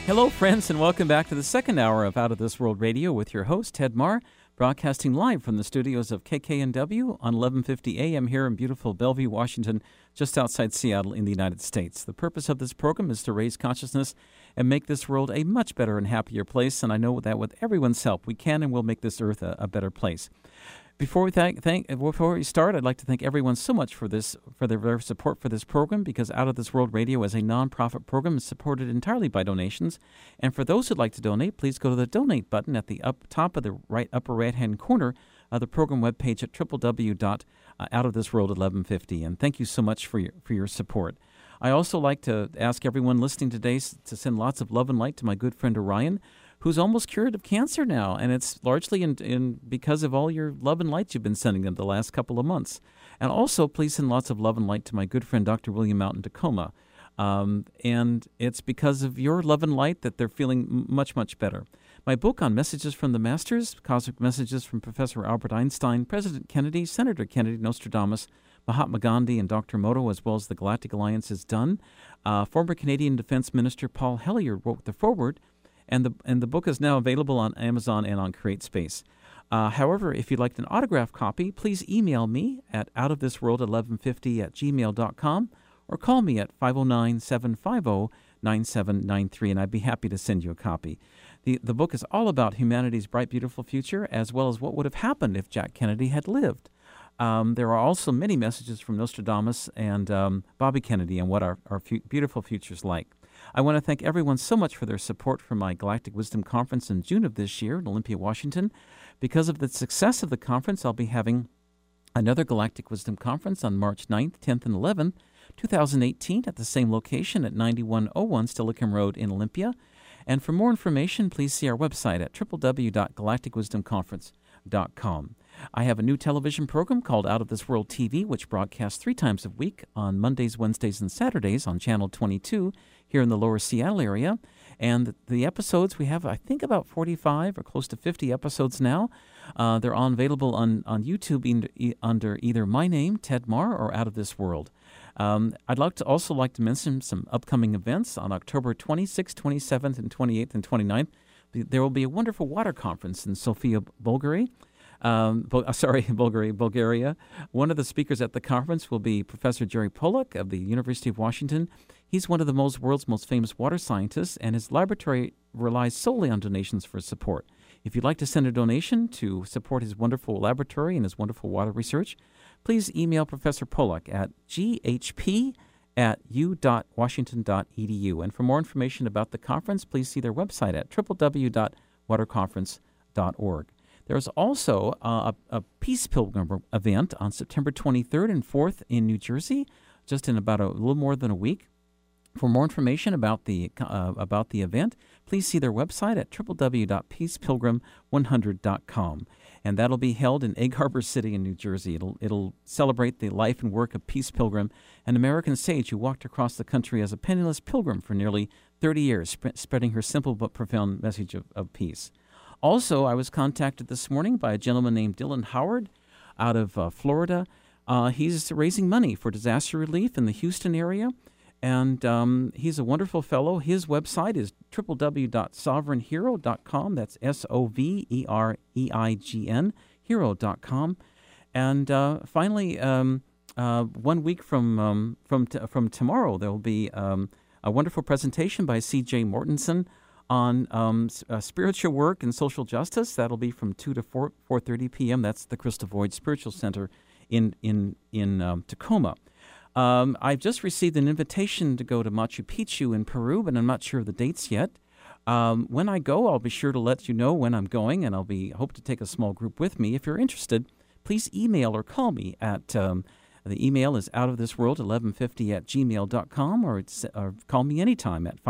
Hello, friends, and welcome back to the second hour of Out of This World Radio with your host, Ted Marr, broadcasting live from the studios of KKNW on 1150 AM here in beautiful Bellevue, Washington, just outside Seattle in the United States. The purpose of this program is to raise consciousness and make this world a much better and happier place, and I know that with everyone's help, we can and will make this earth a better place. Before we start, I'd like to thank everyone so much for their support for this program, because Out of This World Radio is a nonprofit program and supported entirely by donations. And for those who'd like to donate, please go to the donate button at the top of the upper right-hand corner of the program webpage at www.outofthisworld1150. And thank you so much for your support. I also like to ask everyone listening today to send lots of love and light to my good friend Orion, who's almost cured of cancer now, and it's largely because of all your love and light you've been sending them the last couple of months. And also, please send lots of love and light to my good friend Dr. William out in Tacoma. And it's because of your love and light that they're feeling much, much better. My book on Messages from the Masters, Cosmic Messages from Professor Albert Einstein, President Kennedy, Senator Kennedy, Nostradamus, Mahatma Gandhi, and Dr. Moto, as well as the Galactic Alliance, is done. Former Canadian Defense Minister Paul Hellyer wrote the foreword, and the book is now available on Amazon and on CreateSpace. However, if you'd like an autographed copy, please email me at outofthisworld1150@gmail.com or call me at 509-750-9793, and I'd be happy to send you a copy. The book is all about humanity's bright, beautiful future, as well as what would have happened if Jack Kennedy had lived. There are also many messages from Nostradamus and Bobby Kennedy on what our beautiful future's like. I want to thank everyone so much for their support for my Galactic Wisdom Conference in June of this year in Olympia, Washington. Because of the success of the conference, I'll be having another Galactic Wisdom Conference on March 9th, 10th, and 11th, 2018 at the same location at 9101 Stillicum Road in Olympia. And for more information, please see our website at www.galacticwisdomconference.com. I have a new television program called Out of This World TV, which broadcasts 3 times a week on Mondays, Wednesdays, and Saturdays on Channel 22 here in the lower Seattle area. And the episodes, we have, I think, about 45 or close to 50 episodes now. They're available on YouTube under either my name, Ted Marr, or Out of This World. I'd like to mention some upcoming events. On October 26th, 27th, and 28th, and 29th, there will be a wonderful water conference in Sofia, Bulgaria. Bulgaria. One of the speakers at the conference will be Professor Jerry Pollack of the University of Washington. He's one of the world's most famous water scientists, and his laboratory relies solely on donations for support. If you'd like to send a donation to support his wonderful laboratory and his wonderful water research, please email Professor Pollack at ghp@u.washington.edu. And for more information about the conference, please see their website at www.waterconference.org. There's also a Peace Pilgrim event on September 23rd and 4th in New Jersey, just in about a little more than a week. For more information about the event, please see their website at www.peacepilgrim100.com. And that'll be held in Egg Harbor City in New Jersey. It'll celebrate the life and work of Peace Pilgrim, an American sage who walked across the country as a penniless pilgrim for nearly 30 years, spreading her simple but profound message of peace. Also, I was contacted this morning by a gentleman named Dylan Howard out of Florida. He's raising money for disaster relief in the Houston area, and he's a wonderful fellow. His website is www.sovereignhero.com. That's SOVEREIGN, hero.com. And finally, 1 week from tomorrow, there will be a wonderful presentation by C.J. Mortensen on spiritual work and social justice. That'll be from 2 to 4:30 p.m. That's the Crystal Void Spiritual Center in Tacoma. I've just received an invitation to go to Machu Picchu in Peru, but I'm not sure of the dates yet. When I go, I'll be sure to let you know when I'm going, and hope to take a small group with me. If you're interested, please email or call me at the email is outofthisworld1150@gmail.com, or call me anytime at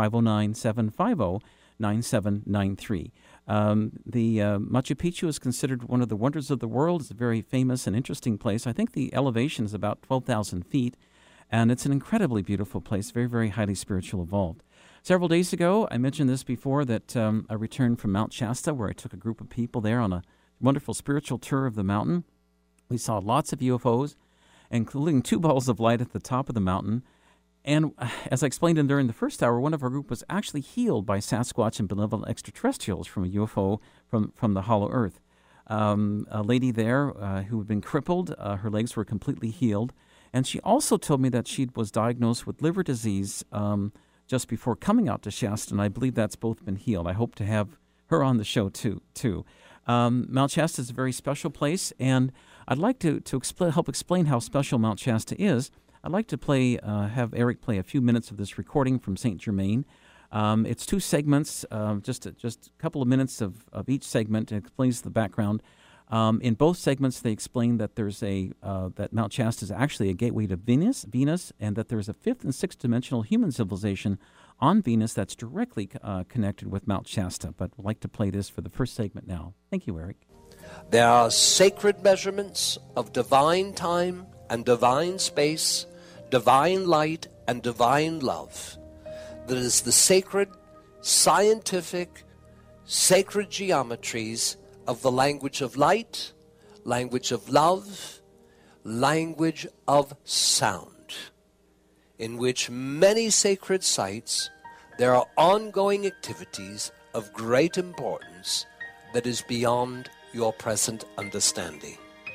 509-750-9793. The Machu Picchu is considered one of the wonders of the world. It's a very famous and interesting place. I think the elevation is about 12,000 feet, and it's an incredibly beautiful place, very, very highly spiritual evolved. Several days ago, I mentioned this before, that I returned from Mount Shasta, where I took a group of people there on a wonderful spiritual tour of the mountain. We saw lots of UFOs, including 2 balls of light at the top of the mountain. And as I explained during the first hour, one of our group was actually healed by Sasquatch and benevolent extraterrestrials from a UFO from the Hollow Earth. A lady there who had been crippled, her legs were completely healed. And she also told me that she was diagnosed with liver disease just before coming out to Shasta, and I believe that's both been healed. I hope to have her on the show too. Mount Shasta is a very special place, and I'd like to help explain how special Mount Shasta is. I'd like to have Eric play a few minutes of this recording from St. Germain. It's two segments, just a couple of minutes of each segment. It explains the background. In both segments, they explain that that Mount Shasta is actually a gateway to Venus, and that there's a fifth and sixth dimensional human civilization on Venus that's directly connected with Mount Shasta. But I'd like to play this for the first segment now. Thank you, Eric. There are sacred measurements of divine time and divine space, divine light and divine love. That is the sacred, scientific, sacred geometries of the language of light, language of love, language of sound, in which many sacred sites there are ongoing activities of great importance that is beyond your present understanding.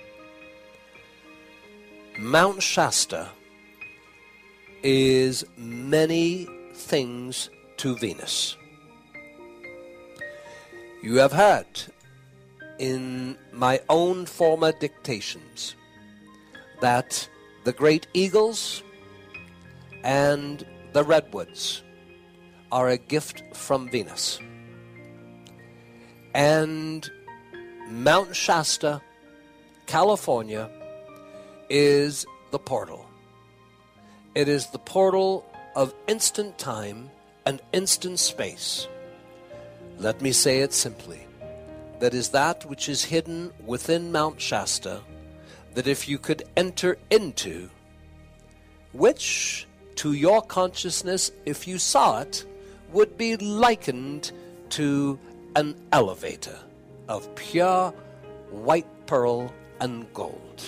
Mount Shasta is many things to Venus. You have heard in my own former dictations that the great eagles and the redwoods are a gift from Venus. And Mount Shasta, California, is the portal. It is the portal of instant time and instant space. Let me say it simply. That is that which is hidden within Mount Shasta, that if you could enter into, which to your consciousness, if you saw it, would be likened to an elevator of pure white pearl and gold.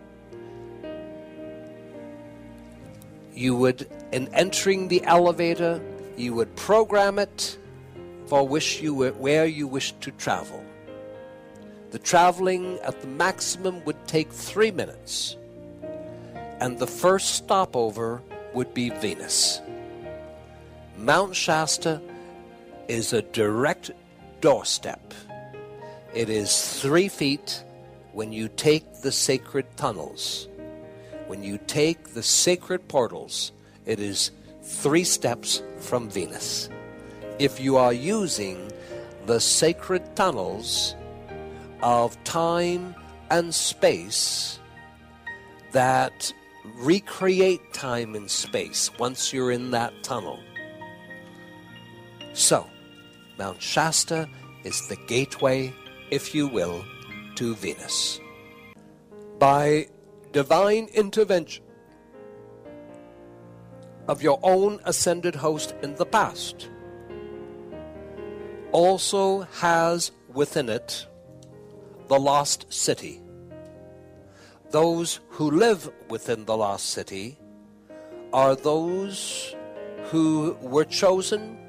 You would, in entering the elevator, you would program it for where you wish to travel. The traveling at the maximum would take 3 minutes, and the first stopover would be Venus. Mount Shasta is a direct doorstep. It is 3 feet when you take the sacred tunnels. When you take the sacred portals, it is 3 steps from Venus. If you are using the sacred tunnels of time and space that recreate time and space once you're in that tunnel. So, Mount Shasta is the gateway, if you will, to Venus. By divine intervention of your own ascended host in the past, also has within it the lost city. Those who live within the lost city are those who were chosen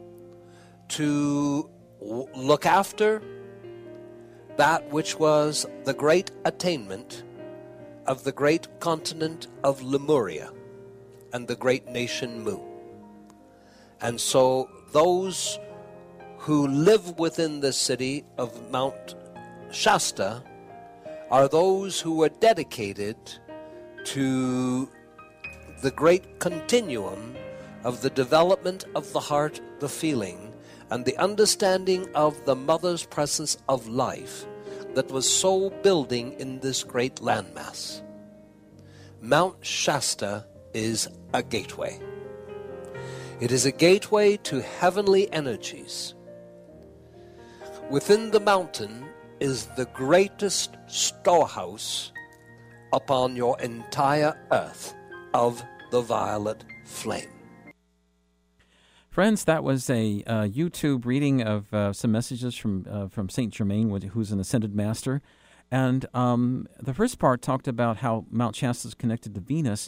to look after that which was the great attainment of the great continent of Lemuria and the great nation Mu. And so those who live within the city of Mount Shasta are those who are dedicated to the great continuum of the development of the heart, the feeling, and the understanding of the mother's presence of life that was so building in this great landmass. Mount Shasta is a gateway. It is a gateway to heavenly energies. Within the mountain is the greatest storehouse upon your entire earth of the violet flame. Friends, that was a YouTube reading of some messages from St. Germain, who's an ascended master. And the first part talked about how Mount Shasta is connected to Venus.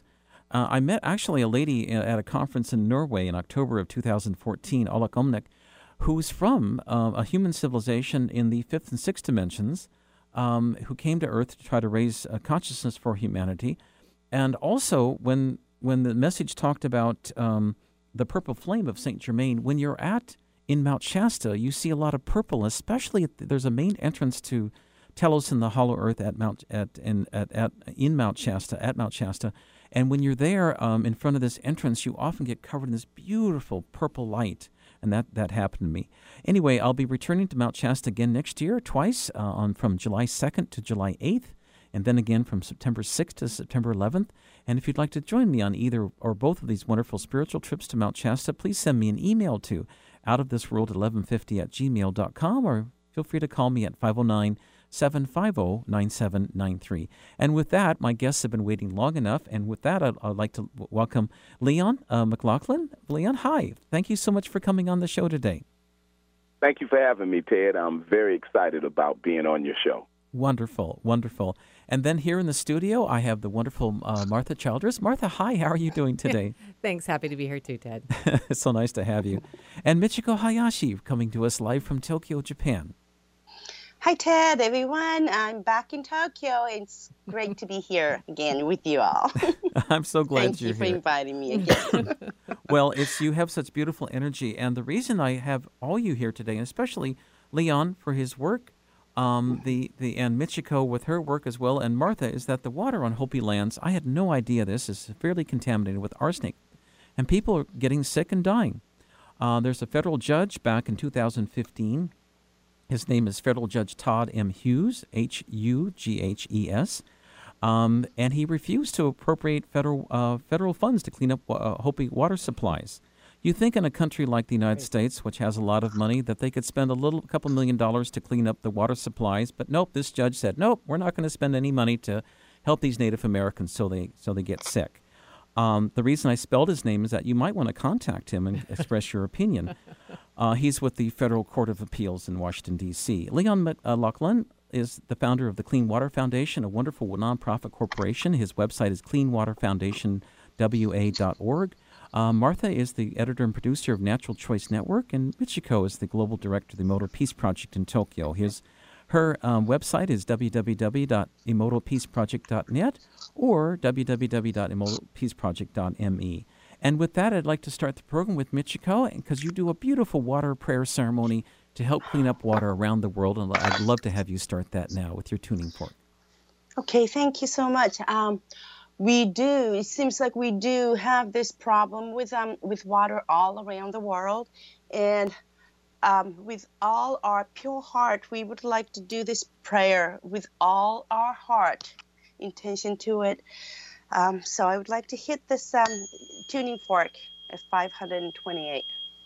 I met actually a lady at a conference in Norway in October of 2014, Alak Omnek, who's from a human civilization in the fifth and sixth dimensions, who came to Earth to try to raise consciousness for humanity. And also, when the message talked about the purple flame of Saint Germain, when you're in Mount Shasta, you see a lot of purple. Especially there's a main entrance to Telos in the Hollow Earth in Mount Shasta. And when you're there in front of this entrance, you often get covered in this beautiful purple light. And that happened to me. Anyway, I'll be returning to Mount Shasta again next year, twice, from July 2nd to July 8th, and then again from September 6th to September 11th. And if you'd like to join me on either or both of these wonderful spiritual trips to Mount Shasta, please send me an email to outofthisworld1150@gmail.com, or feel free to call me at 509-750-9793. And with that, my guests have been waiting long enough. And with that, I'd like to welcome Leon McLaughlin. Leon, hi. Thank you so much for coming on the show today. Thank you for having me, Ted. I'm very excited about being on your show. Wonderful, wonderful. And then here in the studio, I have the wonderful Martha Childress. Martha, hi. How are you doing today? Thanks. Happy to be here too, Ted. It's so nice to have you. And Michiko Hayashi coming to us live from Tokyo, Japan. Hi, Ted, everyone. I'm back in Tokyo. It's great to be here again with you all. I'm so glad you're here. Thank you for inviting me again. Well, you have such beautiful energy. And the reason I have all you here today, and especially Leon for his work, and Michiko with her work as well, and Martha, is that the water on Hopi lands, I had no idea this, is severely contaminated with arsenic. And people are getting sick and dying. There's a federal judge back in 2015. His name is Federal Judge Todd M. Hughes, Hughes, and he refused to appropriate federal funds to clean up Hopi water supplies. You think in a country like the United States, which has a lot of money, that they could spend a couple $1 million to clean up the water supplies, but nope, this judge said, nope, we're not going to spend any money to help these Native Americans so they get sick. The reason I spelled his name is that you might want to contact him and express your opinion. He's with the Federal Court of Appeals in Washington, D.C. Leon McLaughlin is the founder of the Clean Water Foundation, a wonderful nonprofit corporation. His website is cleanwaterfoundationwa.org. Martha is the editor and producer of Natural Choice Network, and Michiko is the global director of the Emoto Peace Project in Tokyo. Her website is www.emotopeaceproject.net or www.emotopeaceproject.me. And with that, I'd like to start the program with Michiko, because you do a beautiful water prayer ceremony to help clean up water around the world, and I'd love to have you start that now with your tuning fork. Okay, thank you so much. It seems like we do have this problem with water all around the world. And with all our pure heart, we would like to do this prayer with all our heart intention to it. So I would like to hit this tuning fork at 528.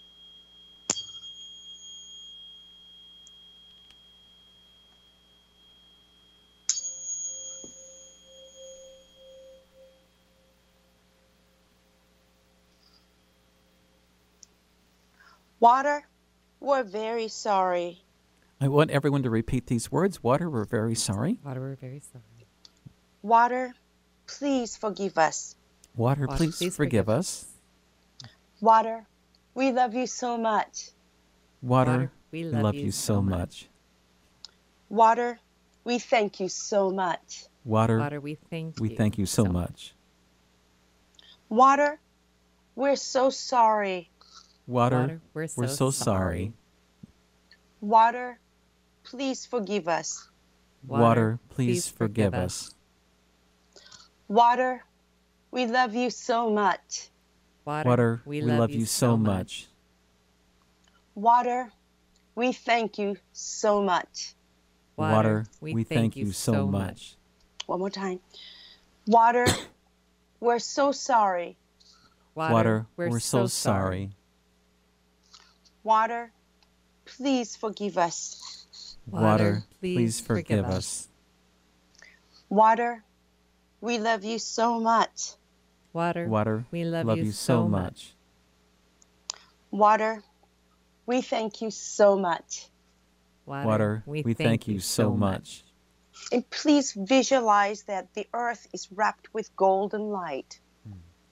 Water, we're very sorry. I want everyone to repeat these words. Water, we're very sorry. Water, we're very sorry. Water, please forgive us. Water, please forgive us. Water, we love you so much. Water, we love you so much. Water, we thank you so much. Water, we thank you so much. Water, we're so sorry. Water, we're so sorry. Water, please forgive us. Water, please forgive us. Water, we love you so much. Water, we love you so much. Water, we thank you so much. Water, we thank you so much. One more time. Water, we're so sorry. Water, we're so sorry. Water, please forgive us. Water, please forgive us. Water, we love you so much. Water, we love you so much. Water, we thank you so much. Water, we thank you so much. And please visualize that the earth is wrapped with golden light.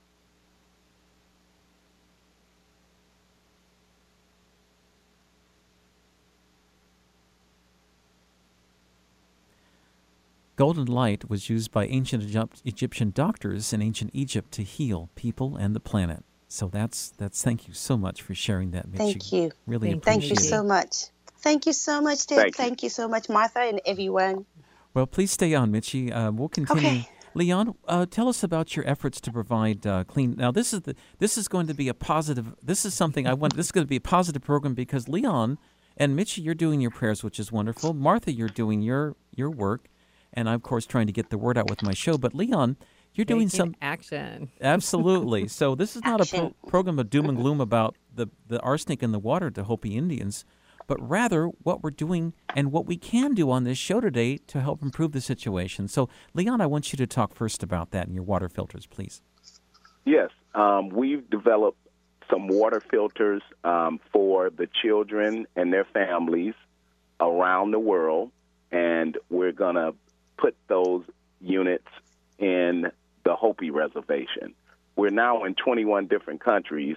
golden light was used by ancient Egyptian doctors in ancient Egypt to heal people and the planet. So that's thank you so much for sharing that, Mitchie. Thank you. Really Thank appreciate Thank you it. so much. Thank you so much, Ted. Thank you. Thank you so much, Martha, and everyone. Well, please stay on, Mitchie. We'll continue. Okay. Leon, tell us about your efforts to provide clean. Now, this is going to be a positive. This is something I want. This is going to be a positive program because Leon and Mitchie, you're doing your prayers, which is wonderful. Martha, you're doing your work, and I'm of course trying to get the word out with my show. But Leon, you're doing Taking some action. absolutely. So this is not a Action. program of doom and gloom about the arsenic in the water to Hopi Indians, but rather what we're doing and what we can do on this show today to help improve the situation. So, Leon, I want you to talk first about that and your water filters, please. Yes, we've developed some water filters for the children and their families around the world, and we're going to put those units in the Hopi Reservation. We're now in 21 different countries.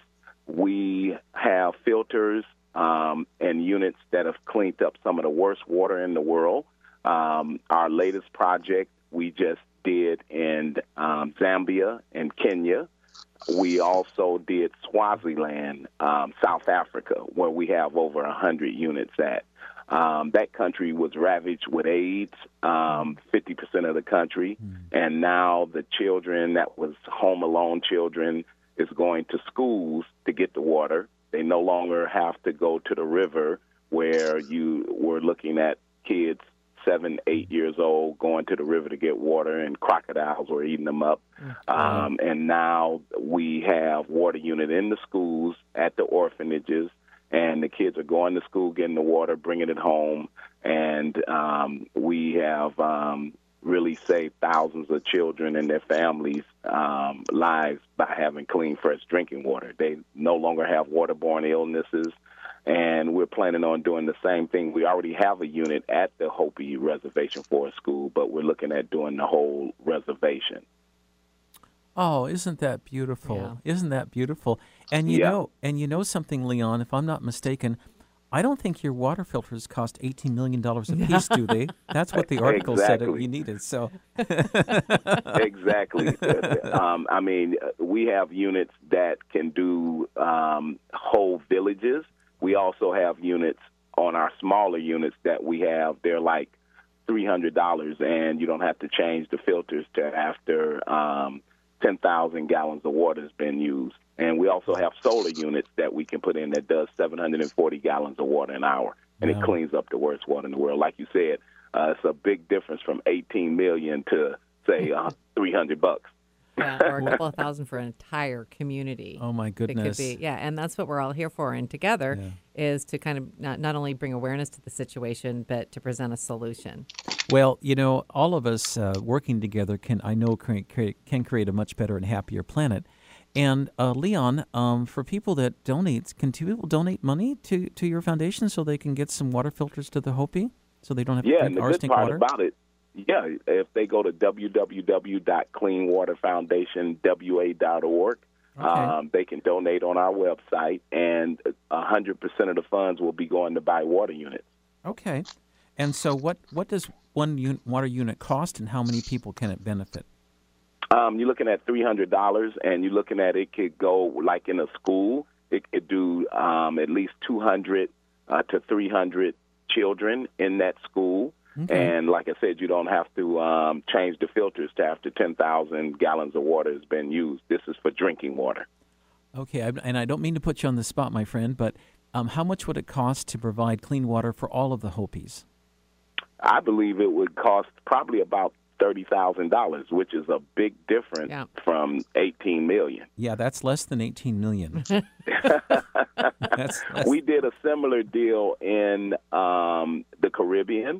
We have filters and units that have cleaned up some of the worst water in the world. Our latest project we just did in Zambia and Kenya. We also did Swaziland, South Africa, where we have over 100 units at. That country was ravaged with AIDS, 50% of the country, and now the children that was home alone children is going to schools to get the water. They no longer have to go to the river where you were looking at kids 7, 8 years old going to the river to get water, and crocodiles were eating them up. And now we have water unit in the schools, at the orphanages, and the kids are going to school, getting the water, bringing it home, and we have really saved thousands of children and their families' lives by having clean, fresh drinking water. They no longer have waterborne illnesses, and we're planning on doing the same thing. We already have a unit at the Hopi Reservation Forest School, but we're looking at doing the whole reservation. Oh, isn't that beautiful? Yeah. Isn't that beautiful? And you Yeah. know something, Leon, if I'm not mistaken, I don't think your water filters cost $18 million a piece, do they? That's what the article said Exactly. you needed. So, Exactly. I mean, we have units that can do whole villages. We also have units on our smaller units that we have. They're like $300, and you don't have to change the filters till after 10,000 gallons of water has been used. And we also have solar units that we can put in that does 740 gallons of water an hour, and Wow. it cleans up the worst water in the world. Like you said, it's a big difference from 18 million to say $300. Yeah, or a couple of thousand for an entire community. oh my It could goodness. be, yeah, and that's what we're all here for. And together Yeah. is to kind of not only bring awareness to the situation, but to present a solution. Well, all of us working together can create a much better and happier planet. And Leon, for people that donate, can people donate money to your foundation so they can get some water filters to the Hopi, so they don't have to Yeah, drink and the good arsenic part water? about it, if they go to www.cleanwaterfoundationwa.org, Okay. they can donate on our website, and 100% of the funds will be going to buy water units. Okay. And so what does one water unit cost, and how many people can it benefit? You're looking at $300, and you're looking at it could go like in a school. It could do at least 200 to 300 children in that school. Okay. And like I said, you don't have to change the filters to after 10,000 gallons of water has been used. This is for drinking water. Okay, and I don't mean to put you on the spot, my friend, but how much would it cost to provide clean water for all of the Hopis? I believe it would cost probably about $30,000, which is a big difference from $18 million. Yeah, that's less than $18 million. That's less. We did a similar deal in the Caribbean,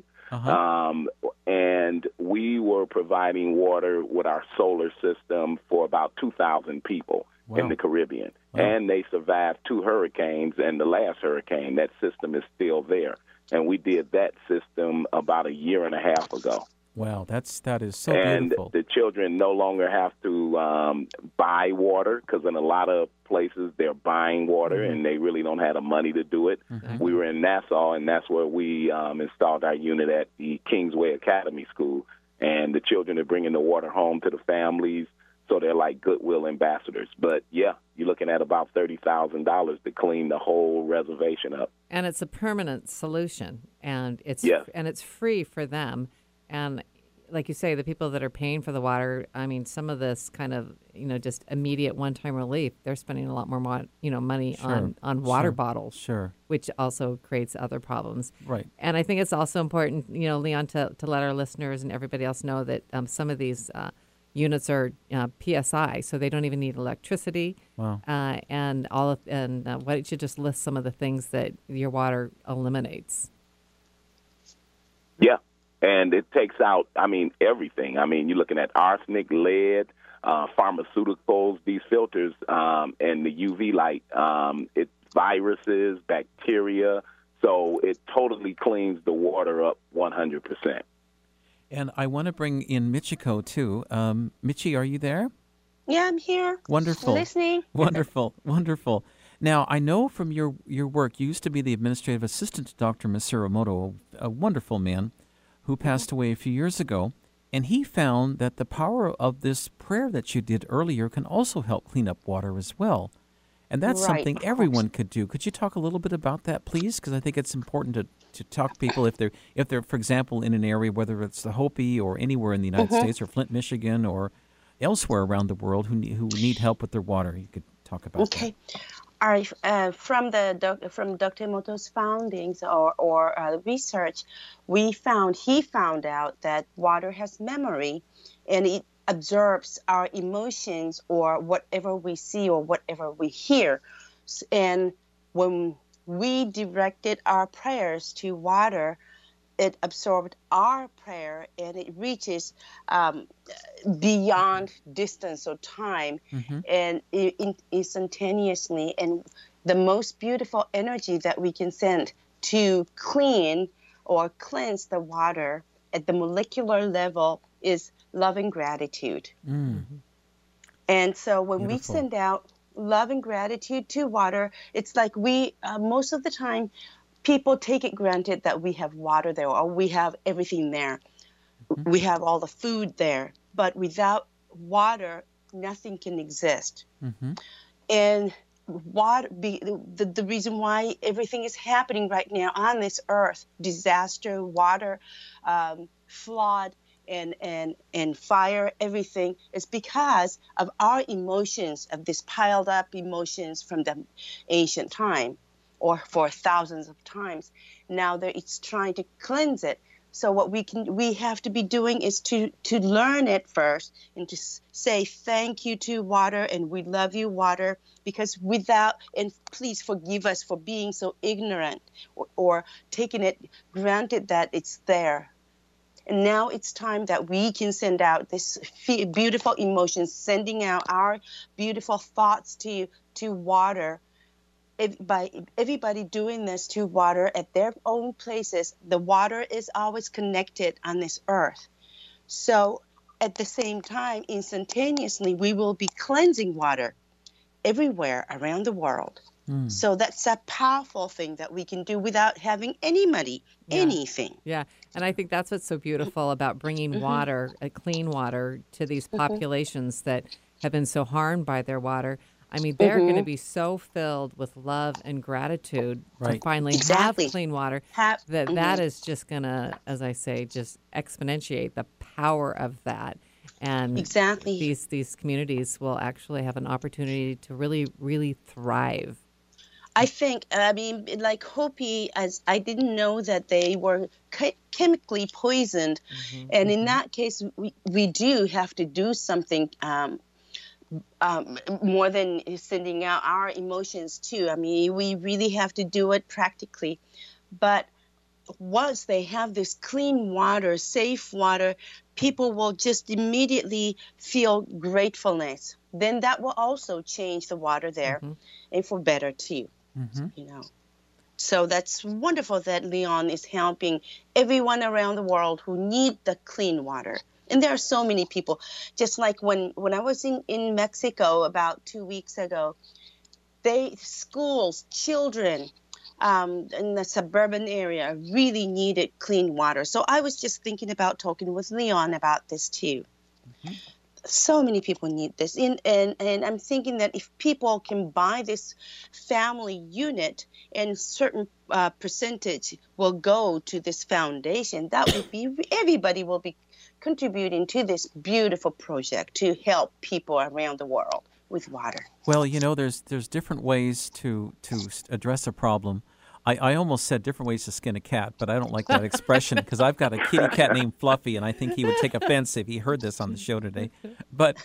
and we were providing water with our solar system for about 2,000 people in the Caribbean. Wow. And they survived 2 hurricanes, and the last hurricane, that system is still there. And we did that system about a year and a half ago. Wow, that is so And beautiful. the children no longer have to buy water, because in a lot of places they're buying water and they really don't have the money to do it. We were in Nassau, and that's where we installed our unit at the Kingsway Academy School. and the children are bringing the water home to the families. So they're like goodwill ambassadors. But, yeah, you're looking at about $30,000 to clean the whole reservation up. And it's a permanent solution, and it's free for them. And like you say, the people that are paying for the water, I mean, some of this kind of, just immediate one-time relief, they're spending a lot more money on water bottles, which also creates other problems. Right. And I think it's also important, Leon, to let our listeners and everybody else know that some of these units are PSI, so they don't even need electricity. Wow. Why don't you just list some of the things that your water eliminates? Yeah, and it takes out, everything. You're looking at arsenic, lead, pharmaceuticals, these filters, and the UV light. It's viruses, bacteria, so it totally cleans the water up 100%. And I want to bring in Michiko, too. Michi, are you there? Yeah, I'm here. Wonderful. Listening. Wonderful, wonderful. Now, I know from your work, you used to be the administrative assistant to Dr. Masuramoto, a wonderful man who passed away a few years ago. And he found that the power of this prayer that you did earlier can also help clean up water as well. And that's something everyone could do. Could you talk a little bit about that, please? Because I think it's important to talk to people if they're, for example, in an area, whether it's the Hopi or anywhere in the United States or Flint, Michigan, or elsewhere around the world who need help with their water. You could talk about that. All right. From Dr. Emoto's findings or research, he found out that water has memory, and it absorbs our emotions or whatever we see or whatever we hear. And when we directed our prayers to water, it absorbed our prayer, and it reaches beyond distance or time, and instantaneously. And the most beautiful energy that we can send to clean or cleanse the water at the molecular level is love and gratitude. And so when we send out love and gratitude to water, it's like we, most of the time, people take it granted that we have water there or we have everything there. We have all the food there. But without water, nothing can exist. And water, the reason why everything is happening right now on this earth, disaster, water, flood, and fire, everything, is because of our emotions, of this piled up emotions from the ancient time or for thousands of times. Now it's trying to cleanse it. So what we have to be doing is to learn it first and to say thank you to water, and we love you, water, because and please forgive us for being so ignorant or taking it granted that it's there. And now it's time that we can send out this beautiful emotions, sending out our beautiful thoughts to water. By everybody doing this to water at their own places, the water is always connected on this earth. So at the same time, instantaneously, we will be cleansing water everywhere around the world. So that's a powerful thing that we can do without having any money, anything. Yeah, and I think that's what's so beautiful about bringing water, clean water, to these populations that have been so harmed by their water. I mean, they're going to be so filled with love and gratitude to finally have clean water that is just going to, as I say, just exponentiate the power of that. And these communities will actually have an opportunity to really, really thrive. I think, like Hopi, as I didn't know that they were chemically poisoned. And in that case, we do have to do something more than sending out our emotions too. I mean, we really have to do it practically. But once they have this clean water, safe water, people will just immediately feel gratefulness. Then that will also change the water there, and for better too. So that's wonderful that Leon is helping everyone around the world who need the clean water. And there are so many people. Just like when I was in Mexico about 2 weeks ago, schools, children in the suburban area really needed clean water. So I was just thinking about talking with Leon about this too. So many people need this. And I'm thinking that if people can buy this family unit and certain percentage will go to this foundation, that would be, everybody will be contributing to this beautiful project to help people around the world with water. Well, there's different ways to address a problem. I almost said different ways to skin a cat, but I don't like that expression because I've got a kitty cat named Fluffy, and I think he would take offense if he heard this on the show today. But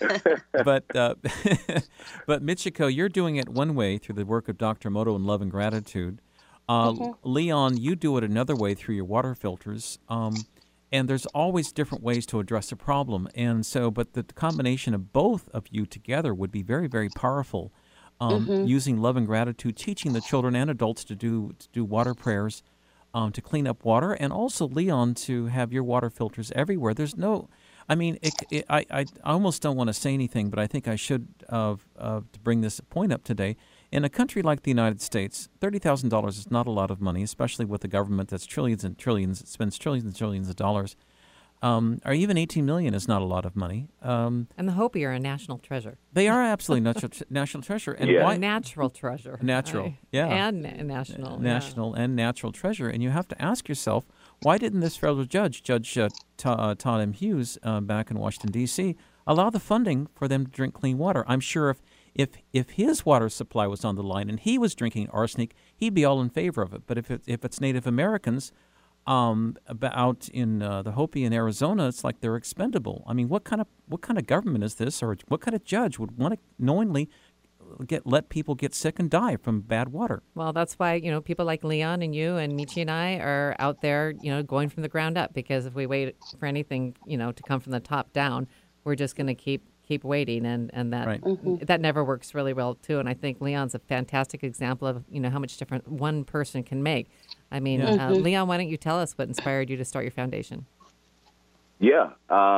Michiko, you're doing it one way through the work of Dr. Moto and Love and Gratitude. Leon, you do it another way through your water filters. And there's always different ways to address a problem. And so, but the combination of both of you together would be very, very powerful. Using love and gratitude, teaching the children and adults to do water prayers, to clean up water, and also, Leon, to have your water filters everywhere. There's no, I mean, I almost don't want to say anything, but I think I should to bring this point up today. In a country like the United States, $30,000 is not a lot of money, especially with a government that's trillions and trillions, spends trillions and trillions of dollars. Or even $18 million is not a lot of money. And the Hopi are a national treasure. They are absolutely national treasure. And Yeah. why? Natural treasure. Natural, yeah. And national. National and natural treasure. And you have to ask yourself, why didn't this federal judge, Todd M. Hughes, back in Washington, D.C., allow the funding for them to drink clean water? I'm sure if his water supply was on the line and he was drinking arsenic, he'd be all in favor of it. But if it's Native Americans out in the Hopi in Arizona, it's like they're expendable. I mean, what kind of government is this, or what kind of judge would want to knowingly let people get sick and die from bad water? Well, that's why, people like Leon and you and Michi and I are out there, going from the ground up, because if we wait for anything, to come from the top down, we're just going to keep waiting, and that Right. that never works really well too. And I think Leon's a fantastic example of how much difference one person can make. I mean, Leon, why don't you tell us what inspired you to start your foundation? Yeah,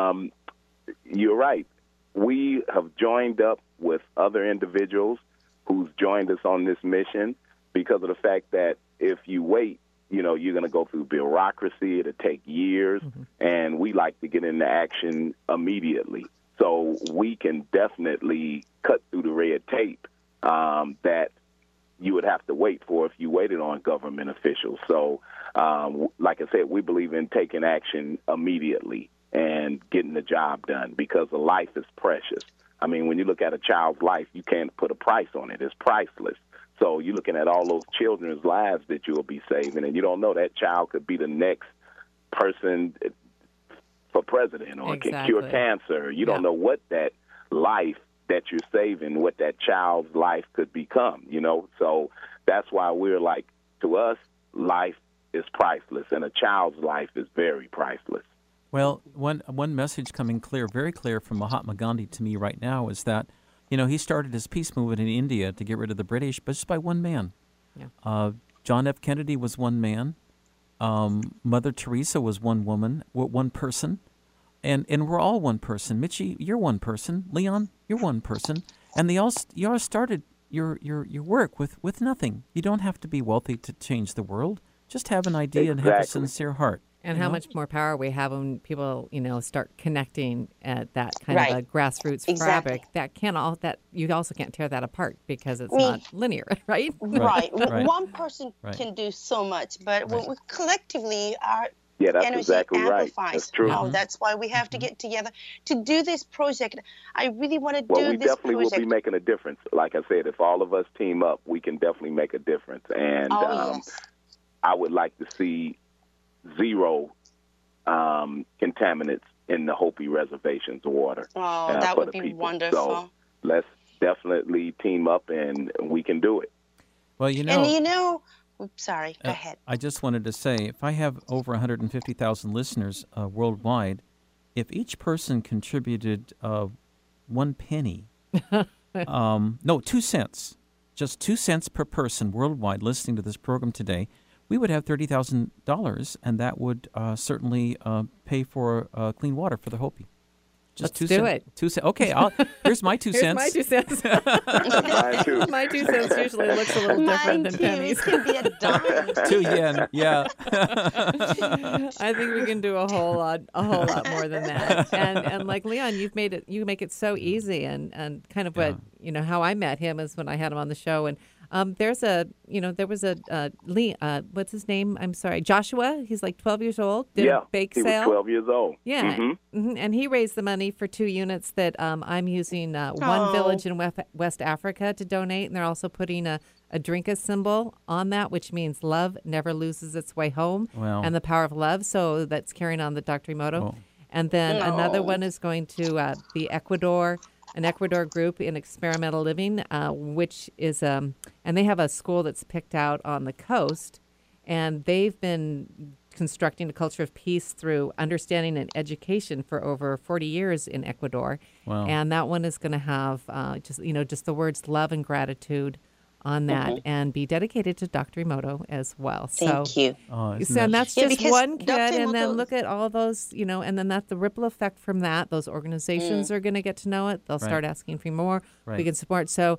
you're right. We have joined up with other individuals who's joined us on this mission because of the fact that if you wait, you're going to go through bureaucracy. It'll take years, and we like to get into action immediately. So we can definitely cut through the red tape that you would have to wait for if you waited on government officials. So, like I said, we believe in taking action immediately and getting the job done because a life is precious. I mean, when you look at a child's life, you can't put a price on it. It's priceless. So you're looking at all those children's lives that you'll be saving, and you don't know that child could be the next person for president or can cure cancer. You don't know what that life that you're saving, what that child's life could become, So that's why we're like, to us, life is priceless, and a child's life is very priceless. Well, one message coming very clear from Mahatma Gandhi to me right now is that, he started his peace movement in India to get rid of the British, but just by one man. Yeah. John F. Kennedy was one man. Mother Teresa was one woman, one person. And we're all one person. Michi, you're one person. Leon, you're one person. And you all started your work with nothing. You don't have to be wealthy to change the world. Just have an idea and have a sincere heart. And how much more power we have when people, start connecting at that kind of a grassroots fabric. That you also can't tear that apart because it's not linear, right? Right. One person can do so much, but when we collectively are. Yeah, that's energy exactly amplifies. right. That's true. That's why we have to get together to do this project. I really want to do this project. Well, we definitely will be making a difference. Like I said, if all of us team up, we can definitely make a difference. And I would like to see zero contaminants in the Hopi Reservation's water. Oh, that would be wonderful. So let's definitely team up, and we can do it. Well, oops, sorry, go ahead. I just wanted to say, if I have over 150,000 listeners worldwide, if each person contributed 1 penny, 2 cents, just 2 cents per person worldwide listening to this program today, we would have $30,000, and that would certainly pay for clean water for the Hopi. Just Let's do it. 2 cents. Okay, here's my 2 Here's cents. my 2 cents. Mine too. My 2 cents usually looks a little different Mine than too. pennies. It can be a dime. 2 yen. Yeah. I think we can do a whole lot more than that. And like Leon, you make it so easy, and kind of what how I met him is when I had him on the show, and there was a what's his name? I'm sorry, Joshua. He's like 12 years old. Did a bake he sale. was 12 years old. Yeah, and he raised the money for 2 units that I'm using one village in West Africa to donate, and they're also putting a Drinka symbol on that, which means love never loses its way home, and the power of love. So that's carrying on the Dr. Emoto. Oh. And then another one is going to the Ecuador. An Ecuador group in experimental living, which is, and they have a school that's picked out on the coast, and they've been constructing a culture of peace through understanding and education for over 40 years in Ecuador. Wow. And that one is going to have just the words love and gratitude on that, and be dedicated to Dr. Emoto as well. Thank you. And that's just because one kid, Dr. and then Emoto- look at all those, and then that's the ripple effect from that. Those organizations are going to get to know it. They'll start asking for more. Right. We can support. So,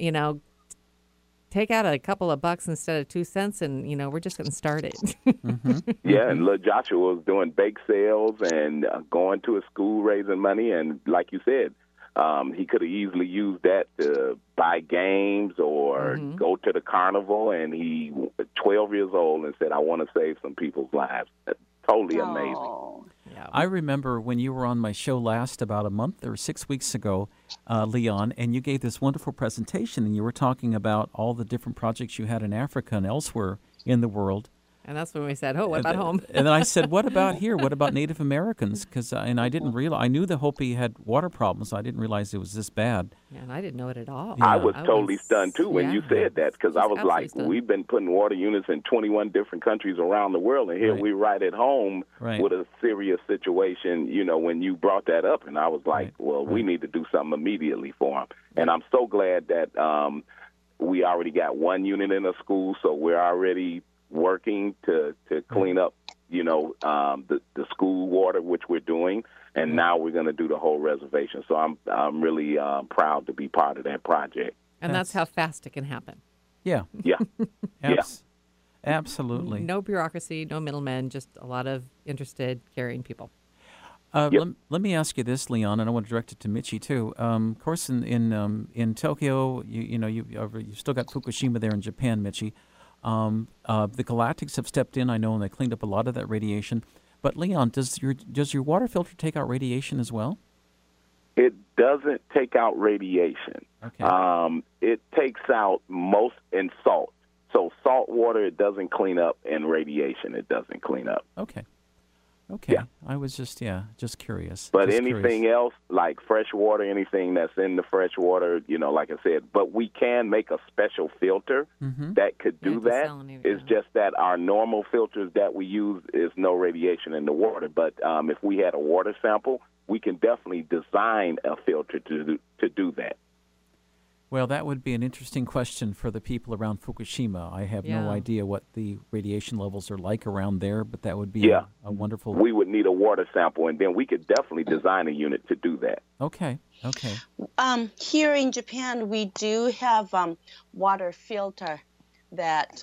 take out a couple of bucks instead of 2 cents, and we're just getting started. Yeah, and little Joshua was doing bake sales and going to a school raising money, and like you said, he could have easily used that to buy games or go to the carnival, and he 12 years old and said, I want to save some people's lives. That's totally amazing. Oh. I remember when you were on my show last about a month or 6 weeks ago, Leon, and you gave this wonderful presentation, and you were talking about all the different projects you had in Africa and elsewhere in the world. And that's when we said, "Oh, what about home?" And then I said, "What about here? What about Native Americans?" Because I didn't realize. I knew the Hopi had water problems. I didn't realize it was this bad. Yeah, and I didn't know it at all. I was totally stunned, too, when you said that, because I was like, stunned. we've been putting water units in 21 different countries around the world, and here we're right at home with a serious situation, when you brought that up. And I was like, we need to do something immediately for them. And I'm so glad that we already got one unit in a school, so we're already working to clean up, the school water, which we're doing, and now we're going to do the whole reservation. So I'm really proud to be part of that project. And that's how fast it can happen. Yeah. Yeah. Absolutely. No bureaucracy, no middlemen, just a lot of interested, caring people. Let me ask you this, Leon, and I want to direct it to Michi too. Of course, in Tokyo, you've still got Fukushima there in Japan, Michi. The Galactics have stepped in, I know, and they cleaned up a lot of that radiation. But Leon, does your water filter take out radiation as well? It doesn't take out radiation. Okay. It takes out most in salt. So salt water, it doesn't clean up, and radiation, it doesn't clean up. Okay. Yeah. I was just curious. But just anything curious. else, like fresh water, anything that's in the fresh water, like I said, but we can make a special filter that could do that. It's just that our normal filters that we use is no radiation in the water. But if we had a water sample, we can definitely design a filter to do that. Well, that would be an interesting question for the people around Fukushima. I have no idea what the radiation levels are like around there, but that would be a wonderful... We would need a water sample, and then we could definitely design a unit to do that. Okay. Here in Japan, we do have water filter that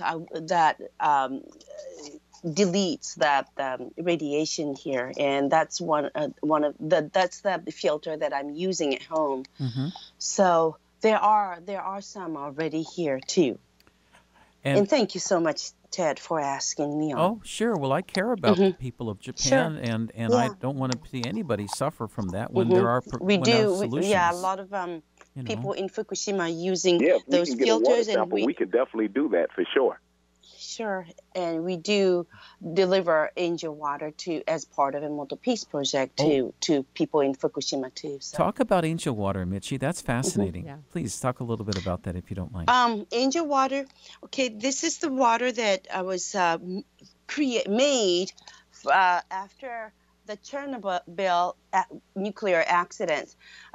deletes that radiation here, and that's one of that's the filter that I'm using at home. So there are some already here too. And thank you so much, Ted, for asking me on. Oh, sure. Well, I care about the people of Japan, and I don't want to see anybody suffer from that when there are solutions. A lot of people in Fukushima using those we can filters, get a water sample, we can definitely do that for sure. Sure, and we do deliver Angel Water as part of a Emoto Peace Project to people in Fukushima too. So. Talk about Angel Water, Michi. That's fascinating. Please talk a little bit about that if you don't mind. Angel Water. Okay, this is the water that was made after the Chernobyl nuclear accident.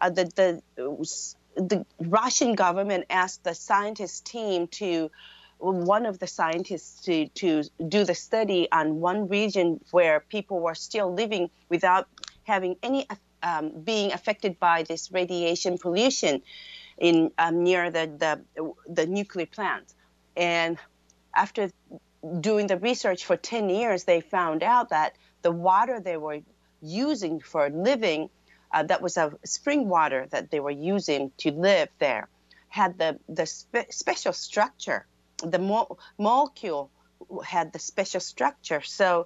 The Russian government asked the scientist team one of the scientists to do the study on one region where people were still living without having any being affected by this radiation pollution in near the nuclear plant. And after doing the research for 10 years, they found out that the water they were using for living, that was a spring water that they were using to live there, had the special structure. The molecule had the special structure. So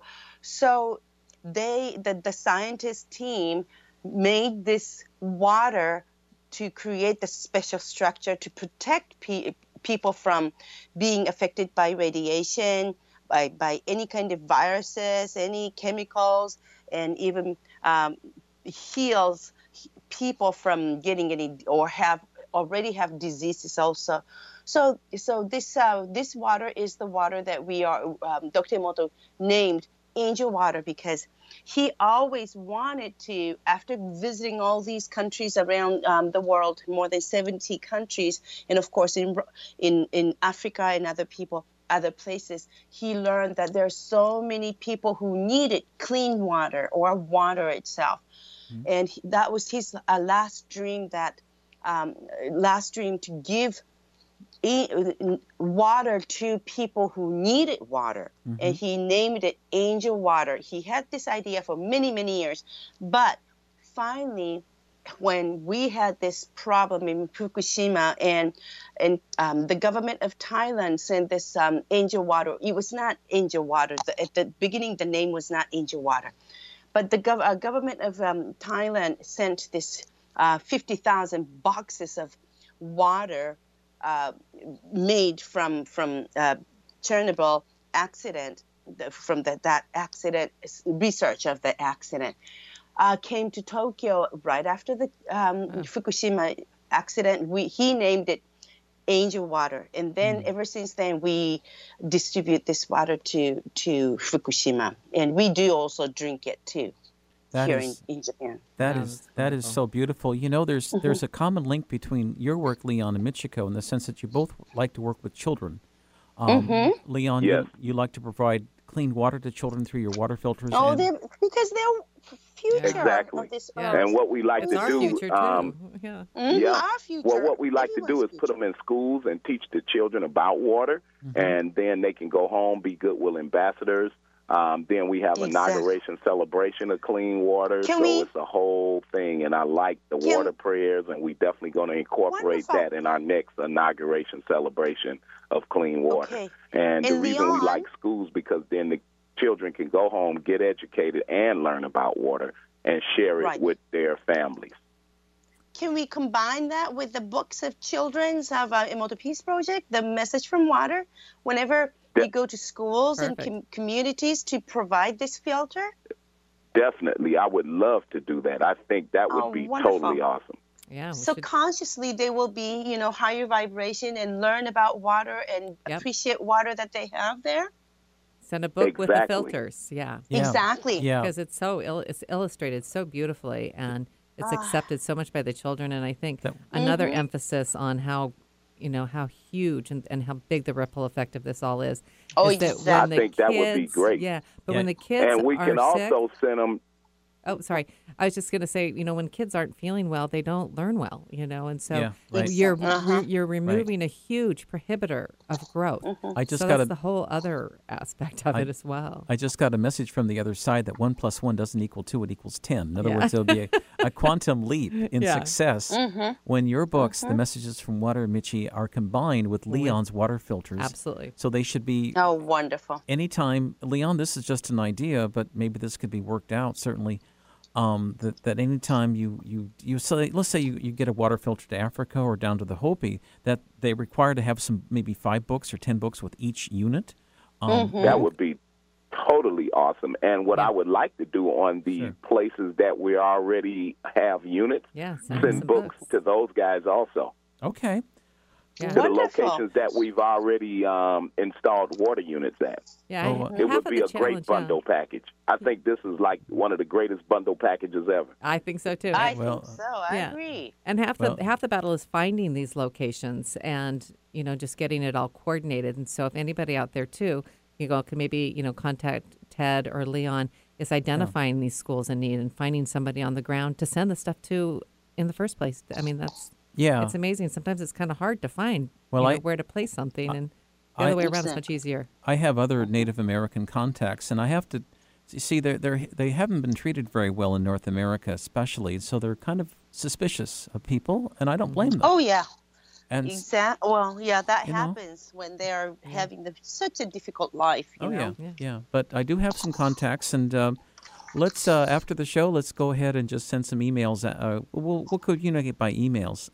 the scientist team made this water to create the special structure to protect people from being affected by radiation, by any kind of viruses, any chemicals, and even heals people from getting any or already have diseases also. So this water is the water that we are Dr. Emoto named angel water, because he always wanted to, after visiting all these countries around the world, more than 70 countries, and of course in Africa and other places, he learned that there are so many people who needed clean water or water itself. Mm-hmm. And that was his last dream to give water to people who needed water. Mm-hmm. And he named it angel water. He had this idea for many, many years, but finally, when we had this problem in Fukushima and the government of Thailand sent this angel water. It was not angel water. At the beginning, the name was not angel water, but the government of Thailand sent this 50,000 boxes of water made from Chernobyl accident, from that accident, research of the accident, came to Tokyo right after the Fukushima accident. He named it angel water, and then ever since then we distribute this water to Fukushima, and we do also drink it too. In Japan. That is so beautiful. You know, there's a common link between your work, Leon, and Michiko, in the sense that you both like to work with children. Leon, yes. you like to provide clean water to children through your water filters. Because they're future exactly. of this earth. And what we like it's to our do, future too. Our future. Well, what we like to do is put them in schools and teach the children about water, and then they can go home, be Goodwill ambassadors. Then we have inauguration celebration of clean water. It's a whole thing, and I like the water prayers, and we definitely going to incorporate that in our next inauguration celebration of clean water. Okay. And the reason Leon, we like schools, because then the children can go home, get educated, and learn about water and share it with their families. Can we combine that with the books of children's of Emoto Peace Project, the message from water, whenever we go to schools and communities to provide this filter? Definitely. I would love to do that. I think that would be totally awesome. Yeah. So consciously they will be, higher vibration and learn about water and appreciate water that they have there. Send a book with the filters. Yeah. Exactly. Yeah. Because it's it's illustrated so beautifully, and it's accepted so much by the children. And I think another emphasis on how huge and how big the ripple effect of this all is. I think that would be great. Yeah, but when the kids and we can also send them. Oh, sorry. I was just going to say, when kids aren't feeling well, they don't learn well, and so you're removing a huge prohibitor of growth. I just so got that's the whole other aspect of it as well. I just got a message from the other side that 1 + 1 doesn't equal 2; it equals 10. In other words, there'll be a quantum leap in success when your books, the messages from Water and Michi, are combined with Leon's water filters. Absolutely. So they should be. Oh, wonderful. Anytime, Leon, this is just an idea, but maybe this could be worked out. Certainly. That anytime you say, let's say you get a water filter to Africa or down to the Hopi, that they require to have maybe 5 books or 10 books with each unit. That would be totally awesome. And what I would like to do on the places that we already have units, send books to those guys also. Okay. To the locations that we've already installed water units at. Yeah, it would be a great bundle package. I think this is like one of the greatest bundle packages ever. I think so too. I think so. I agree. And half the battle is finding these locations and just getting it all coordinated. And so if anybody out there too, can maybe contact Ted or Leon is identifying these schools in need and finding somebody on the ground to send the stuff to in the first place. I mean, it's amazing. Sometimes it's kind of hard to find where to place something, and the other way around is much easier. I have other Native American contacts, and I have to see they haven't been treated very well in North America, especially. So they're kind of suspicious of people, and I don't blame them. Oh yeah. And exactly. Well, yeah, that happens when they're having such a difficult life. You know? Yeah. But I do have some contacts, and let's after the show, let's go ahead and just send some emails. We'll communicate by emails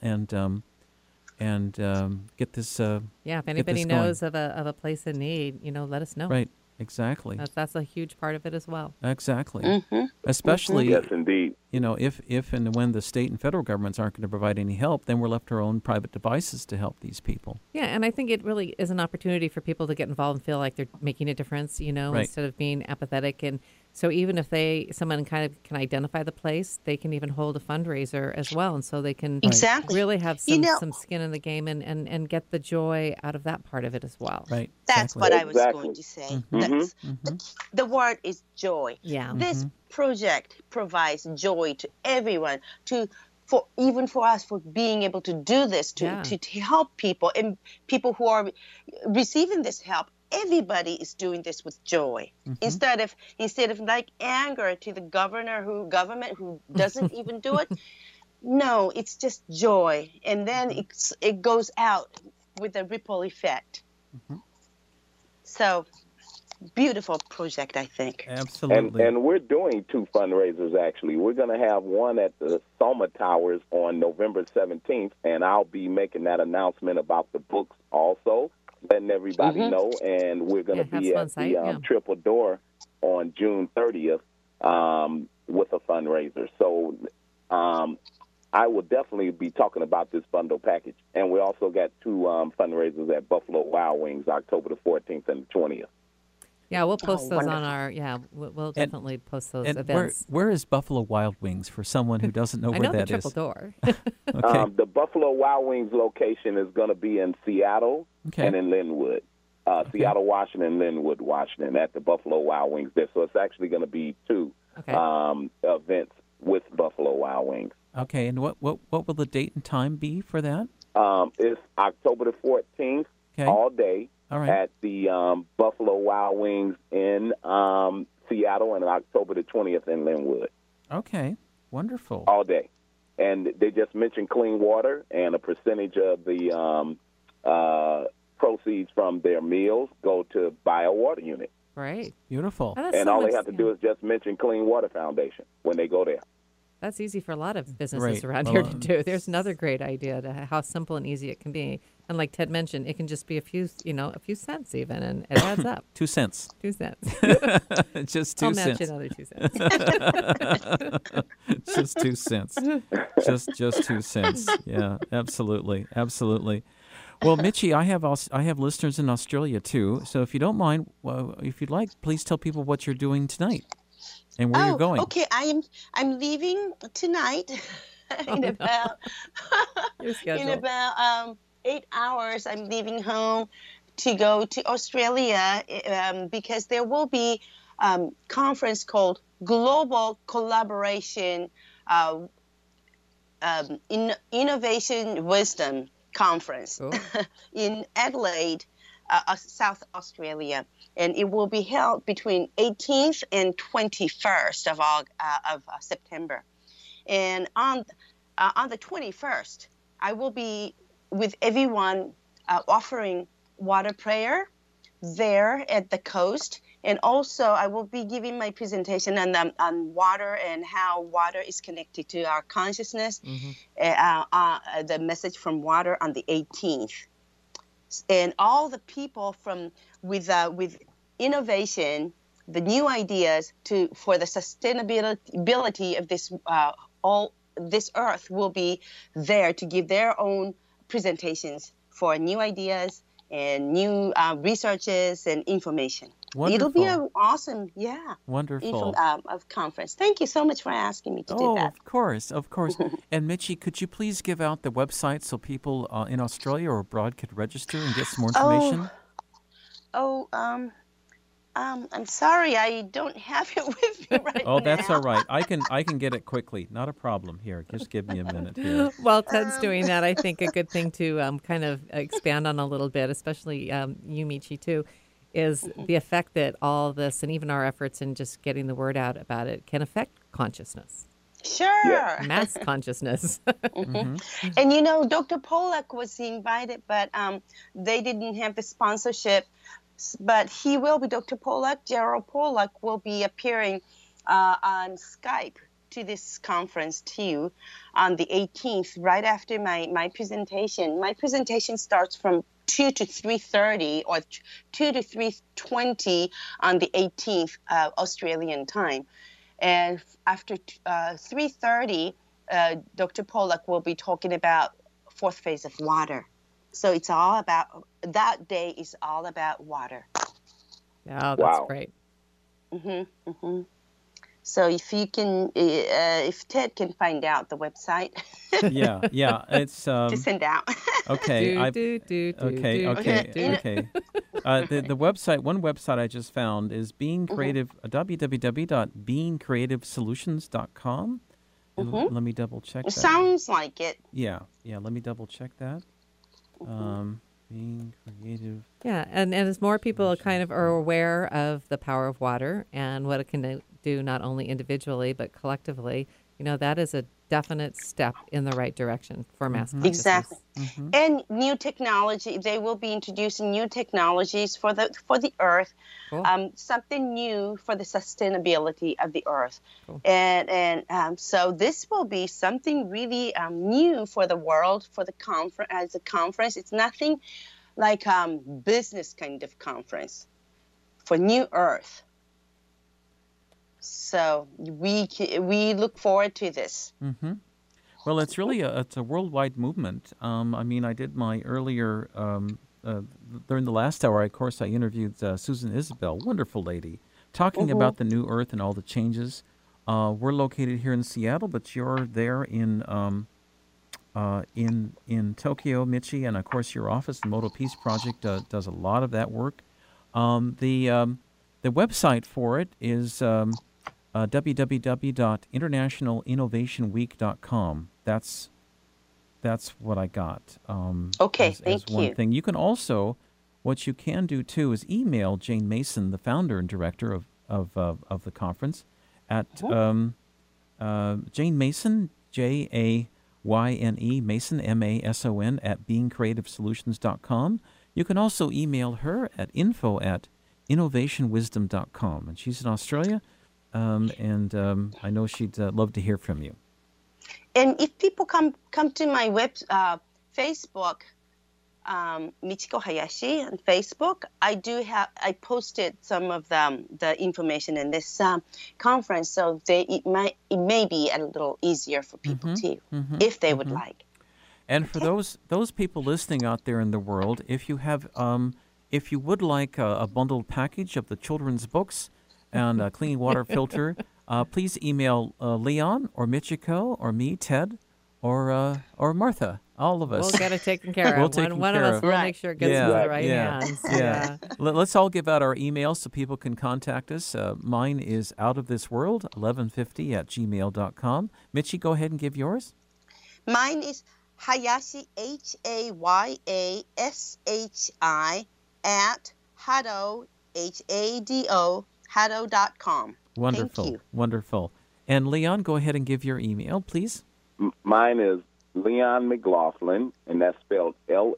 and get this. If anybody knows of a place in need, let us know. Right. Exactly. That's a huge part of it as well. Exactly. Mm-hmm. Especially, yes, indeed. If and when the state and federal governments aren't going to provide any help, then we're left to our own private devices to help these people. Yeah, and I think it really is an opportunity for people to get involved and feel like they're making a difference, instead of being apathetic. And so even if someone kind of can identify the place, they can even hold a fundraiser as well. And so they can really have some skin in the game and get the joy out of that part of it as well. Right. That's what I was going to say. Mm-hmm. The word is joy. Yeah. This project provides joy to everyone, even for us, for being able to do this, to help people, and people who are receiving this help. Everybody is doing this with joy, instead of like anger to the government who doesn't even do it. No, it's just joy, and then it goes out with a ripple effect. So, beautiful project, I think. Absolutely. And we're doing 2 fundraisers, actually. We're going to have one at the Soma Towers on November 17th, and I'll be making that announcement about the books also, letting everybody know. And we're going to be at the Triple Door on June 30th with a fundraiser. So I will definitely be talking about this bundle package. And we also got 2 fundraisers at Buffalo Wild Wings, October the 14th and the 20th. Yeah, we'll post those on our, we'll definitely post those events. Where is Buffalo Wild Wings for someone who doesn't know where that is? I know the Triple Door. Okay. The Buffalo Wild Wings location is going to be in Seattle and in Linwood. Seattle, Washington, Linwood, Washington, at the Buffalo Wild Wings there. So it's actually going to be 2 events with Buffalo Wild Wings. Okay, and what will the date and time be for that? It's October the 14th, all day. All right. At the Buffalo Wild Wings in Seattle, and October the 20th in Linwood. Okay, wonderful. All day. And they just mentioned clean water, and a percentage of the proceeds from their meals go to buy a water unit. Right. Beautiful. And all they have to do is just mention Clean Water Foundation when they go there. That's easy for a lot of businesses around here to do. There's another great idea to how simple and easy it can be. And like Ted mentioned, it can just be a few cents even, and it adds up. 2 cents. 2 cents. Just 2 cents. I'll match another 2 cents. Just 2 cents. Just 2 cents. Yeah, absolutely. Well, Mitchie, I have listeners in Australia too. So if you don't mind, if you'd like, please tell people what you're doing tonight and where you're going. Okay, I'm leaving tonight in about 8 hours. I'm leaving home to go to Australia because there will be conference called Global Collaboration Innovation Wisdom Conference in Adelaide, South Australia, and it will be held between 18th and 21st of September. And on the 21st, I will be with everyone offering water prayer there at the coast, and also I will be giving my presentation on water and how water is connected to our consciousness. The message from water on the 18th, and all the people with innovation, the new ideas for the sustainability of this earth will be there to give their own presentations for new ideas and new researches and information. Wonderful. It'll be an awesome, wonderful conference. Thank you so much for asking me to do that. Of course. And Mitchie, could you please give out the website so people in Australia or abroad could register and get some more information? I'm sorry, I don't have it with me right Oh, that's now. all right. I can get it quickly. Not a problem. Here, just give me a minute here. While Ted's doing that, I think a good thing to kind of expand on a little bit, especially you, Michi, too, is the effect that all this and even our efforts in just getting the word out about it can affect consciousness, Sure. mass consciousness. And Dr. Pollack was invited, but they didn't have the sponsorship. But he will be, Dr. Pollack, Gerald Pollack, will be appearing on Skype to this conference too on the 18th, right after my presentation. My presentation starts from 2 to 3:30 or 2 to 3:20 on the 18th Australian time. And after 3:30, Dr. Pollack will be talking about fourth phase of water. So it's all about, that day is all about water. Oh, that's Wow. great. So if Ted can find out the website Yeah. It's to send out. okay. Okay. Okay. The website, one website I just found is Being Creative, www.beingcreativesolutions.com. And let me double check It that. sounds like it. Yeah. Let me double check that. Being Creative. Yeah, and as more people kind of are aware of the power of water and what it can do not only individually but collectively, that is a definite step in the right direction for mass consciousness. Exactly. And new technology, they will be introducing new technologies for the earth, Cool. Something new for the sustainability of the earth. Cool. And so this will be something really new for the world, for the conference. As a conference, it's nothing like business kind of conference for New Earth. So we look forward to this. Well, it's really it's a worldwide movement. I did my earlier during the last hour. Of course, I interviewed Susan Isabel, wonderful lady, talking about the New Earth and all the changes. We're located here in Seattle, but you're there in Tokyo, Michi, and of course your office, the Moto Peace Project, does a lot of that work. The website for it is www.internationalinnovationweek.com. That's what I got. Okay, as thank one you. thing. You can also, what you can do too, is email Jane Mason, the founder and director of the conference, at Jane Mason, Jayne Mason, Mason at beingcreativesolutions.com. You can also email her at info@innovationwisdom.com, and she's in Australia. And I know she'd love to hear from you. And if people come to my Facebook, Michiko Hayashi on Facebook, I posted some of the information in this conference, so it may be a little easier for people too, if they would like. And for those people listening out there in the world, if you have if you would like a bundled package of the children's books and a clean water filter, please email Leon or Michiko or me, Ted, or Martha. All of us. We'll get it taken care of. We'll take one of care us of. will Right. make sure it gets into the right hands. Yeah. Let's all give out our emails so people can contact us. Mine is outofthisworld1150@gmail.com. Michi, go ahead and give yours. Mine is Hayashi, HAYASHI at Hado, HADO, Hado.com. Wonderful. Thank you. Wonderful. And Leon, go ahead and give your email, please. Mine is Leon McLaughlin, and that's spelled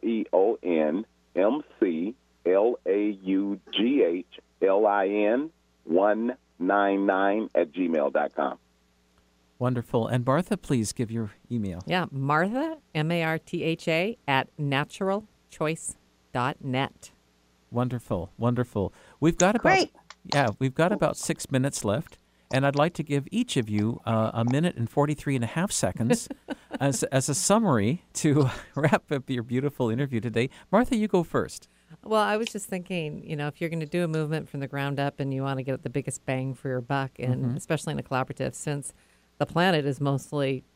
LeonMcLaughlin 199 @gmail.com. Wonderful. And Martha, please give your email. Yeah, Martha, Martha, at naturalchoice.net. Wonderful. Wonderful. We've got about 6 minutes left. And I'd like to give each of you a minute and 43 and a half seconds as a summary to wrap up your beautiful interview today. Martha, you go first. Well, I was just thinking, if you're going to do a movement from the ground up and you want to get the biggest bang for your buck, and especially in a collaborative, since the planet is mostly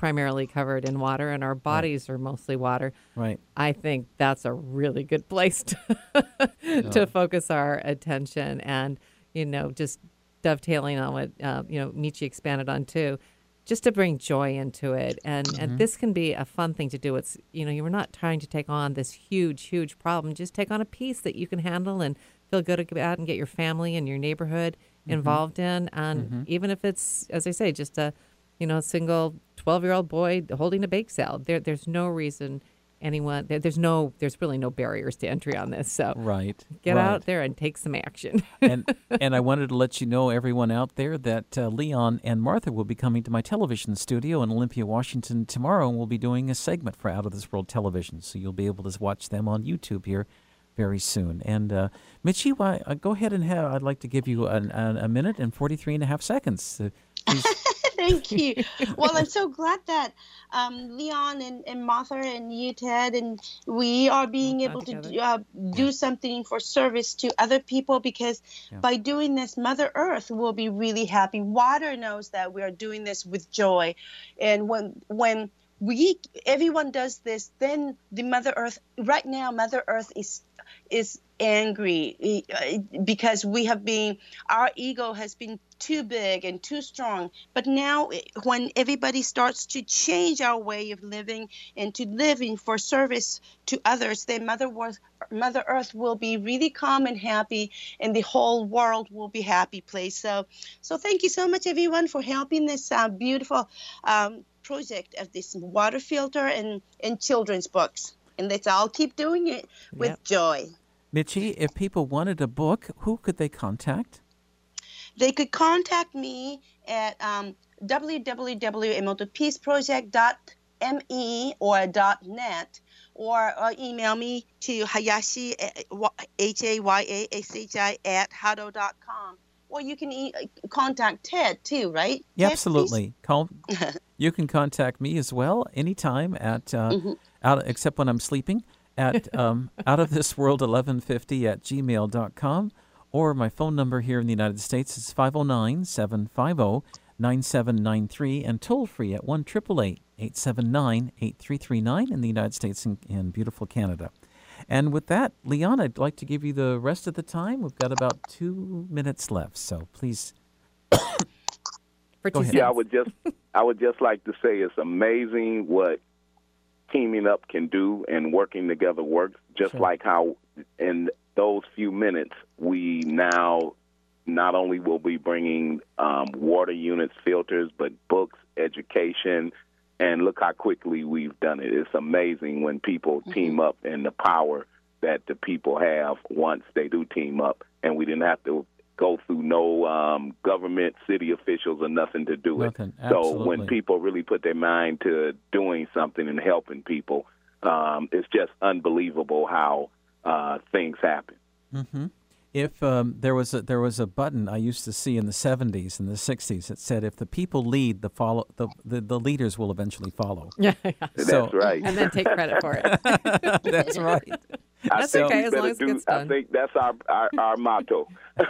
primarily covered in water and our bodies are mostly water. Right. I think that's a really good place to, to focus our attention and, just dovetailing on what, Michi expanded on too, just to bring joy into it. And this can be a fun thing to do. It's, you were not trying to take on this huge, huge problem. Just take on a piece that you can handle and feel good about and get your family and your neighborhood involved in. And even if it's, as I say, just a single 12-year-old boy holding a bake sale, there's no reason there's really no barriers to entry on this. So get out there and take some action. and I wanted to let you know, everyone out there, that Leon and Martha will be coming to my television studio in Olympia, Washington tomorrow, and we'll be doing a segment for Out of This World Television. So you'll be able to watch them on YouTube here very soon. And Michi, go ahead and I'd like to give you a minute and 43 and a half seconds. Thank you. Well, I'm so glad that Leon and Martha and you, Ted, and we are being able to do something for service to other people, because by doing this, Mother Earth will be really happy. Water knows that we are doing this with joy. And when everyone does this, then the Mother Earth, right now, Mother Earth is angry because our ego has been too big and too strong. But now when everybody starts to change our way of living and to living for service to others, then Mother Earth will be really calm and happy, and the whole world will be a happy place. So thank you so much, everyone, for helping this beautiful project of this water filter and children's books. And let's all keep doing it with joy. Michi, if people wanted a book, who could they contact? They could contact me at www.emotopeaceproject.me or .net, or email me to Hayashi, Hayashi @hado.com. Or you can contact Ted too, right? Yeah, Ted, absolutely. You can contact me as well anytime at except when I'm sleeping at outofthisworld1150 @gmail.com, or my phone number here in the United States is 509-750-9793, and toll free at 1-888-879-8339 in the United States and beautiful Canada. And with that, Leon, I'd like to give you the rest of the time. We've got about 2 minutes left, so please. Go ahead. Yeah, I would just like to say it's amazing what teaming up can do and working together works. Just like how in those few minutes we now not only will be bringing water units, filters, but books, education. And look how quickly we've done it. It's amazing when people team up, and the power that the people have once they do team up. And we didn't have to go through no government, city officials, or nothing to do it. So when people really put their mind to doing something and helping people, it's just unbelievable how things happen. Mm-hmm. If there was a button I used to see in the 70s and the 60s that said, if the people lead, the leaders will eventually follow. Yeah. That's right. And then take credit for it. That's right. That's okay, as long as it gets done. I think that's our motto.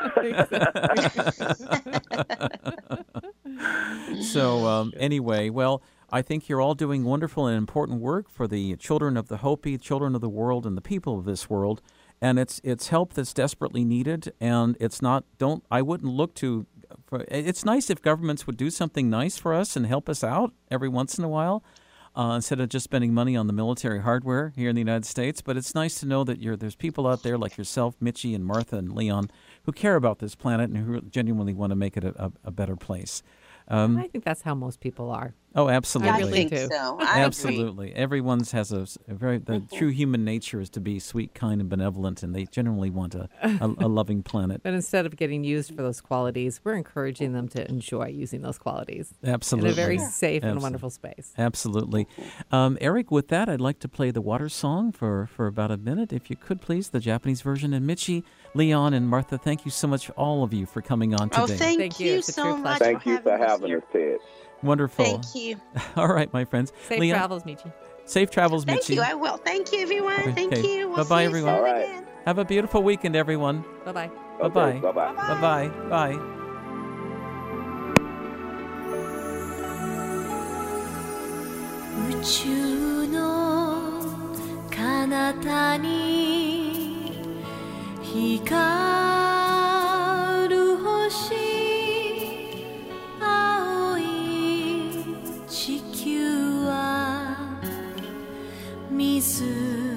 So anyway, well, I think you're all doing wonderful and important work for the children of the Hopi, children of the world, and the people of this world. And it's help that's desperately needed, and it's not. I wouldn't look to. It's nice if governments would do something nice for us and help us out every once in a while, instead of just spending money on the military hardware here in the United States. But it's nice to know that there's people out there like yourself, Michi and Martha and Leon, who care about this planet and who genuinely want to make it a better place. I think that's how most people are. Oh, absolutely. I really think so. I absolutely. agree. Everyone's has a very true human nature is to be sweet, kind, and benevolent, and they generally want a loving planet. But instead of getting used for those qualities, we're encouraging them to enjoy using those qualities. Absolutely. In a very safe and wonderful space. Absolutely. Eric, with that, I'd like to play the water song for about a minute, if you could, please, the Japanese version. And Michi, Leon, and Martha, thank you so much, all of you, for coming on today. Oh, thank you so much. Thank you for having us, Ted. Wonderful. Thank you. All right, my friends. Safe Leon, travels, Michi. Safe travels, Michi. Thank you. I will. Thank you, everyone. Okay. Thank you. We'll Bye-bye, see you everyone. soon All right. again. Have a beautiful weekend, everyone. Bye-bye. Bye-bye. Bye-bye. Bye-bye. Bye. 宇宙の彼方に光る星青い地球は水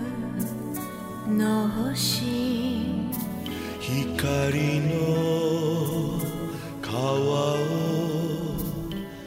の星光の川を